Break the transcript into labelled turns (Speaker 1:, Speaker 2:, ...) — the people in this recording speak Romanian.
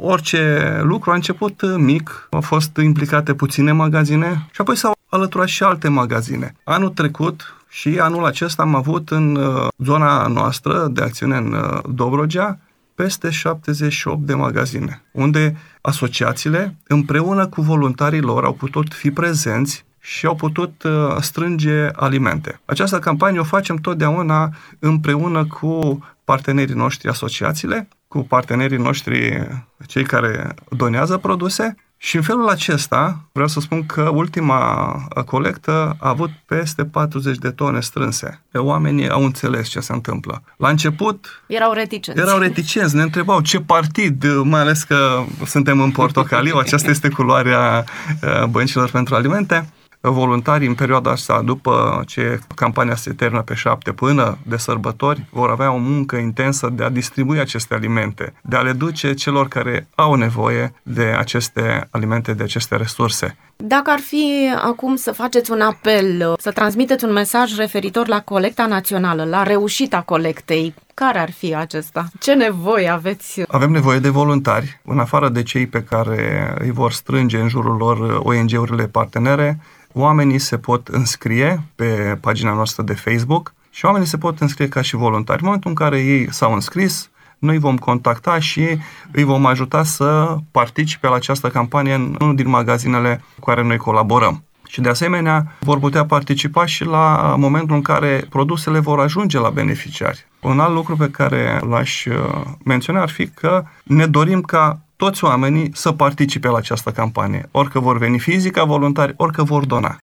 Speaker 1: orice lucru a început mic, au fost implicate puține magazine și apoi s-au alăturat și alte magazine. Anul trecut și anul acesta am avut în zona noastră de acțiune în Dobrogea peste 78 de magazine, unde asociațiile împreună cu voluntarii lor au putut fi prezenți și au putut strânge alimente. Această campanie o facem totdeauna împreună cu partenerii noștri, asociațiile, cu partenerii noștri, cei care donează produse. Și în felul acesta, vreau să spun că ultima colectă a avut peste 40 de tone strânse. Oamenii au înțeles ce se întâmplă. La început
Speaker 2: erau reticenți,
Speaker 1: ne întrebau ce partid, mai ales că suntem în portocaliu, aceasta este culoarea băncilor pentru alimente. Voluntarii în perioada asta, după ce campania se termină pe 7 până de sărbători, vor avea o muncă intensă de a distribui aceste alimente, de a le duce celor care au nevoie de aceste alimente, de aceste resurse.
Speaker 2: Dacă ar fi acum să faceți un apel, să transmiteți un mesaj referitor la colecta națională, la reușita colectei, care ar fi acesta? Ce nevoie aveți?
Speaker 1: Avem nevoie de voluntari, în afară de cei pe care îi vor strânge în jurul lor ONG-urile partenere. Oamenii se pot înscrie pe pagina noastră de Facebook și oamenii se pot înscrie ca și voluntari. În momentul în care ei s-au înscris, noi vom contacta și îi vom ajuta să participe la această campanie în unul din magazinele cu care noi colaborăm. Și de asemenea vor putea participa și la momentul în care produsele vor ajunge la beneficiari. Un alt lucru pe care l-aș menționa ar fi că ne dorim ca toți oamenii să participe la această campanie, orică vor veni fizic ca voluntari, orică vor dona.